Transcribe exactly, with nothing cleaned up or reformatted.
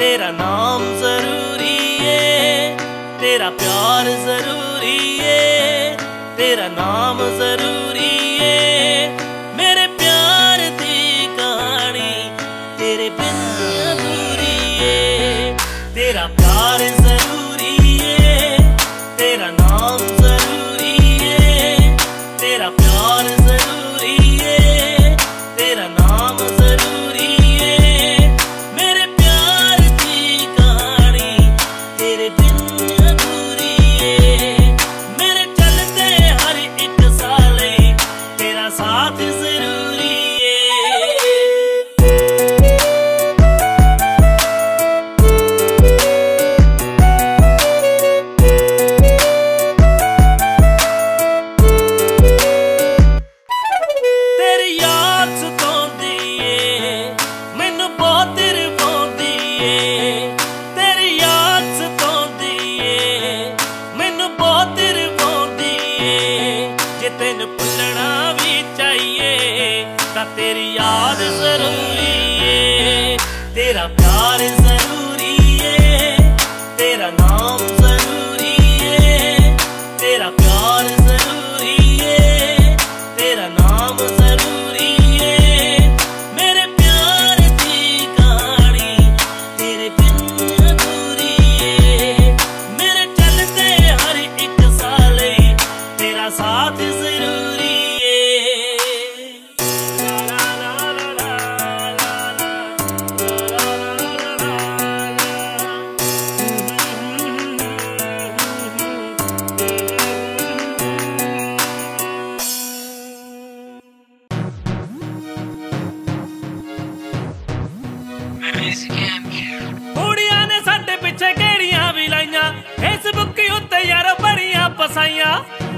तेरा नाम जरूरी है, तेरा प्यार जरूरी है, तेरा नाम जरूरी है। मेरे प्यार दी कहानी तेरे बिन अधूरी है। तेरा प्यार जरूरी है, तेरा नाम जरूरी है, तेरा प्यार जरूरी है, तेरा नाम जरूरी है। मेरे प्यार दी कहानी तेरे बिन अधूरी है। मेरे चलते हर एक साले तेरा साथ जरूरी है। तेरी याद सताउंदी है, मैनू बहुत रवाउंदी है। तेरी याद सताउंदी है, मैनू बहुत रवाउंदी है। जे तैनू भुलना भी चाहिए तां तेरी याद जरूरी है। तेरा प्यार जरूरी है, तेरा नाम जरूरी है, तेरा प्यार जरूरी है, तेरा नाम जरूरी है। मेरे प्यार दी कहानी तेरे बिन अधूरी है। मेरे चलते हर एक साले तेरा साथ जरूरी है। ला ला ला ला ला ला कुड़ियां ने साडे पिछे केड़ियां भी लाइयां, फेसबुक उत्ते यार बड़ियां पसाइयां।